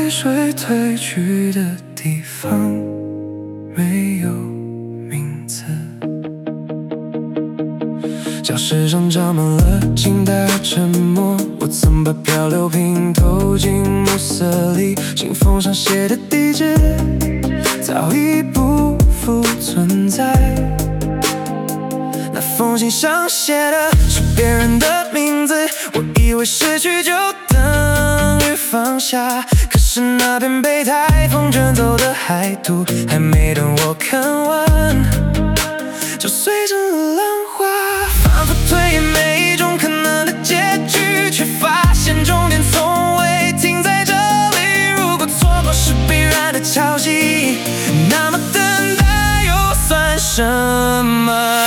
泪水褪去的地方没有名字，教室上长满了静待和沉默，我曾把漂流瓶投进暮色里，信封上写的地址早已不复存在。那封信上写的是别人的名字，我以为失去就等于放下，可是那片被台风卷走的海图，还没等我看完，就随着浪花，反复推演每一种可能的结局，却发现终点从未停在这里。如果错过是必然的潮汐，那么等待又算什么？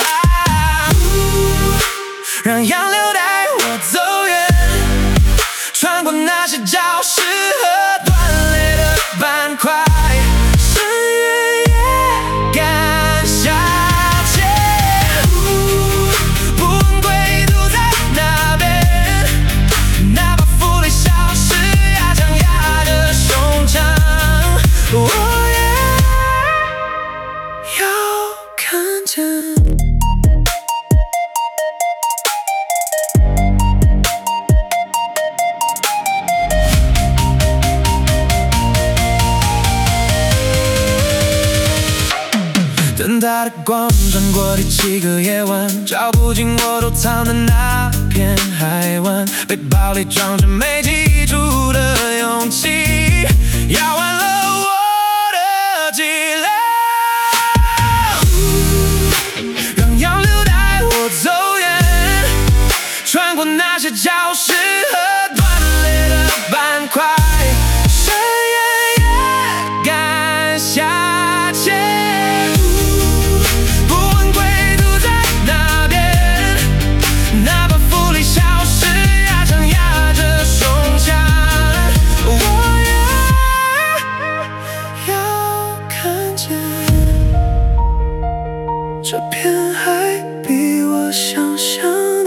让洋流带我走远，穿过那些教室和断裂的板块，深渊也敢下潜。不问归途在哪边，哪怕负累消失，压强压着胸腔，我也要看见。灯塔的光穿过第7个夜晚，照不进我躲藏的那片海湾，背包里装着没记住的勇气，压弯了我的脊梁。让洋流带我走远，穿过那些教室和断裂的板块，深渊也敢下潜。这片海比我想象